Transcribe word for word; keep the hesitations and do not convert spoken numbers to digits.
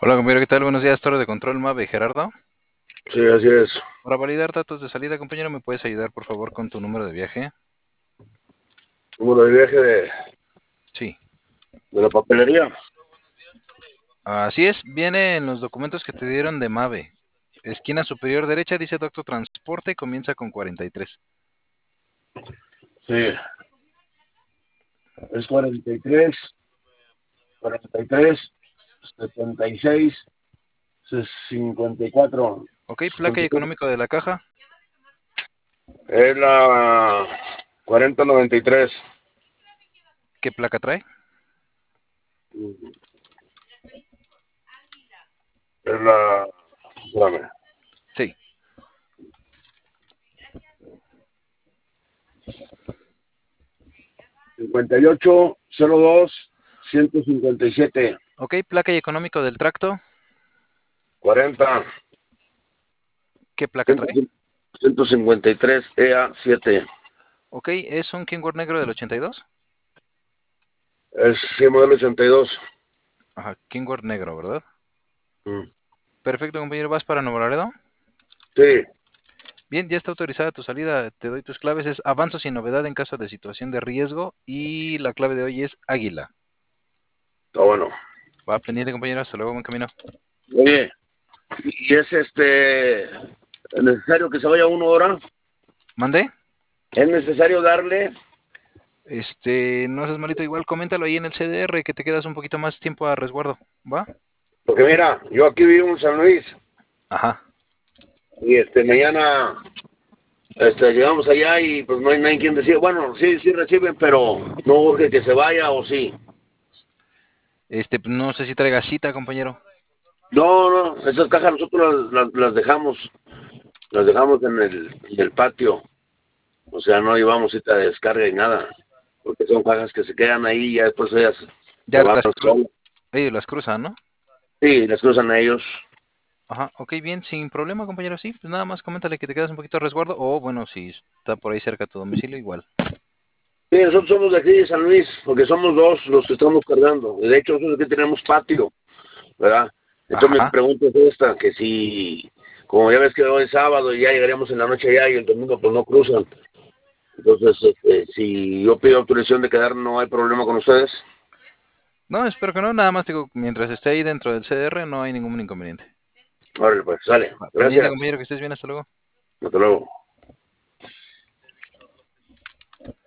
Hola compañero, ¿qué tal? Buenos días, Torre de Control MAVE, Gerardo. Sí, así es. Para validar datos de salida, compañero, ¿me puedes ayudar por favor con tu número de viaje? Número de viaje de, Sí. de la papelería. Así es, viene en los documentos que te dieron de MAVE. Esquina superior derecha dice Doctor Transporte y comienza con cuarenta y tres. Sí, es cuarenta y tres, cuarenta y tres, setenta y seis, cincuenta y cuatro. Ok, placa y económico de la caja. Es la cuarenta noventa y tres. ¿Qué placa trae? Es la. Espérame. Sí. cincuenta y ocho cero dos ciento cincuenta y siete. Ok, placa y económico del tracto. cuarenta ¿Qué placa trae? ciento cincuenta y tres E A siete. Ok, es un Kenworth negro del ochenta y dos. Es sí, modelo ochenta y dos. Ajá, Kenworth negro, ¿verdad? Mm. Perfecto, compañero, ¿vas para Nuevo Laredo? Sí, Bien, ya está autorizada tu salida. Te doy tus claves. Es avanzo sin novedad en caso de situación de riesgo. Y la clave de hoy es águila. está bueno. Va pendiente, compañero. Hasta luego, buen camino. Oye, y es este necesario que se vaya uno ahora. ¿Mandé? Es necesario darle. Este, no seas malito. Igual coméntalo ahí en el C D R que te quedas un poquito más tiempo a resguardo. ¿Va? Porque mira, yo aquí vivo en San Luis Ajá. y este mañana este, llegamos allá y pues no hay nadie quien decir, bueno, sí, sí reciben, pero no urge que se vaya o sí. Este, no sé si traiga cita, compañero. No, no, esas cajas nosotros las, las, las dejamos, las dejamos en el, en el patio. O sea, no llevamos cita de descarga y nada, porque son cajas que se quedan ahí y ya después ellas se Ya van las, cru solas. ellos las cruzan, ¿no? Sí, las cruzan a ellos. Ajá, ok, bien, sin problema, compañero. Sí, pues nada más coméntale que te quedas un poquito a resguardo. O bueno, si está por ahí cerca de tu domicilio, igual. Sí, nosotros somos de aquí de San Luis, porque somos dos los que estamos cargando. De hecho, nosotros aquí tenemos patio, ¿verdad? Entonces mi Ajá. pregunta es esta, que si, como ya ves que hoy es sábado y ya llegaríamos en la noche allá y el domingo pues no cruzan. Entonces, este, si yo pido autorización de quedar, no hay problema con ustedes. No, espero que no. Nada más digo, mientras esté ahí dentro del C D R, no hay ningún inconveniente. Órale, pues, sale. Va, pendiente, Gracias. compañero, que estés bien. Hasta luego. Hasta luego.